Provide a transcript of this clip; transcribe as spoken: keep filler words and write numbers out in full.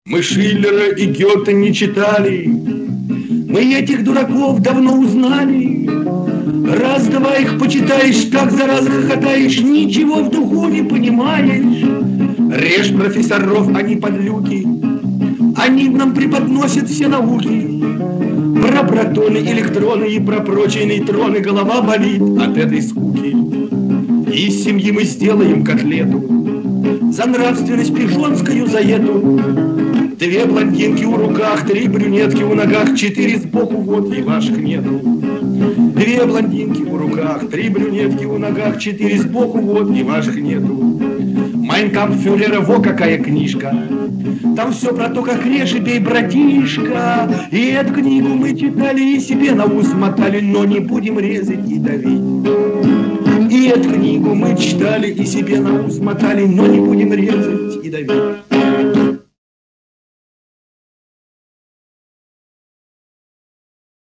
Мы Шиллера и Гёте не читали, мы этих дураков давно узнали. Раз-два их почитаешь, так за раз хохотаешь, ничего в духу не понимаешь. Режь профессоров, они подлюки, они нам преподносят все науки. Про протоны, электроны и про прочие нейтроны голова болит от этой скуки. Из семьи мы сделаем котлету за нравственность пижонскую, за эту. Две блондинки у руках, три брюнетки у ногах, четыре сбоку, вот и ваших нету. Две блондинки у руках, три брюнетки у ногах, четыре сбоку, вот и ваших нету. Майн кампф фюрера, во какая книжка. Там все про то, как режь и бей, братишка. И эту книгу мы читали и себе на ус мотали, но не будем резать и давить. И эту книгу мы читали и себе на ус мотали, но не будем резать и давить.